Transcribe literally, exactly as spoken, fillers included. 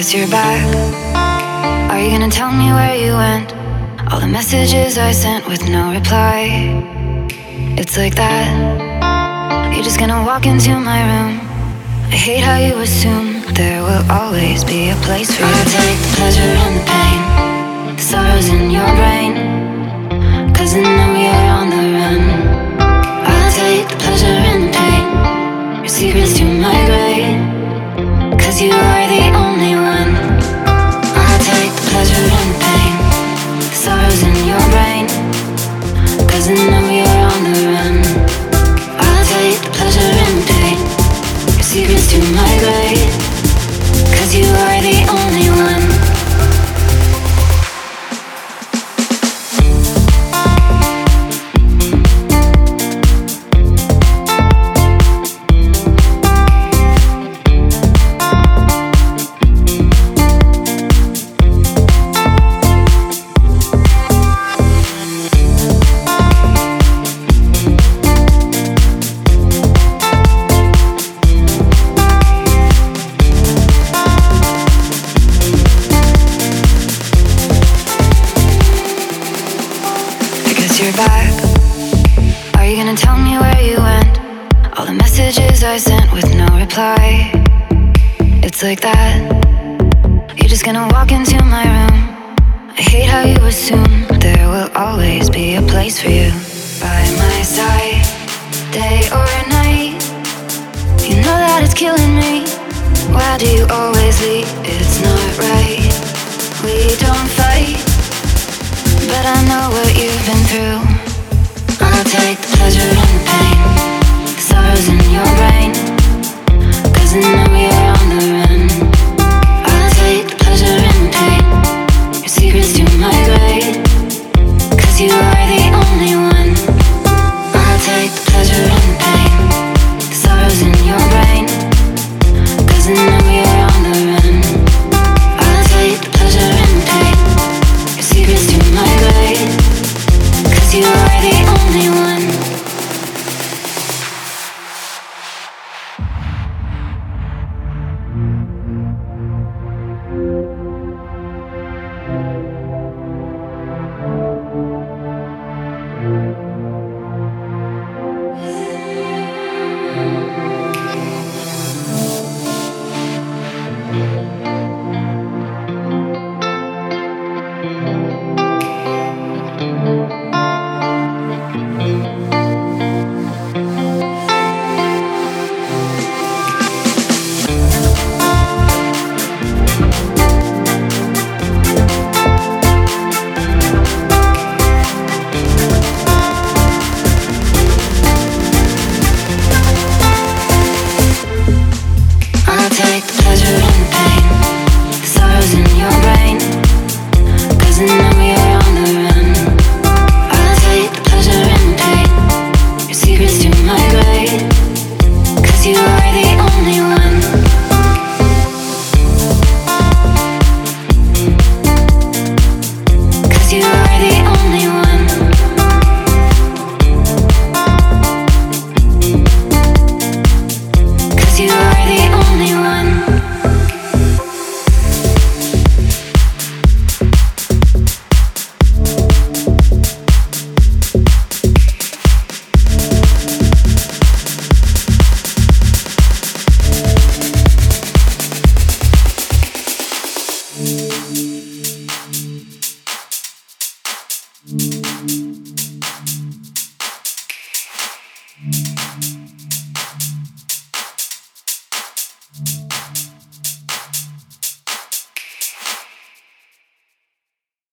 guess you're back. Are you gonna tell me where you went? All the messages I sent with no reply. It's like that. You're just gonna walk into my room. I hate how you assume there will always be a place for you. I'll take the pleasure and the pain, the sorrows in your brain, cause I know you're on the run. I'll take the pleasure and the pain, your secrets to my grave, cause you are the only one. I'll take the pleasure and the pain, the sorrows in your brain, cause I know you're on the run. I'll take the pleasure and the pain, your secrets to my grave, cause you are the only one. You're back. Are you gonna tell me where you went? All the messages I sent with no reply. It's like that. You're just gonna walk into my room. I hate how you assume there will always be a place for you. By my side, day or night. You know that it's killing me. Why do you always leave? It's not right. We don't fight, but I know what you've been through. I'll take the pleasure and the pain, the sorrows in your brain, cause I know you're on the run. I'll take the pleasure and the pain, your secrets to my grave, cause you are the only one. I'll take the pleasure and the pain, the sorrows in your brain, cause I know you're on the run. I'll take the pleasure and the pain, your secrets to my grave, cause you are the only one. Take the pleasure and the pain, the sorrows in your brain, cause I know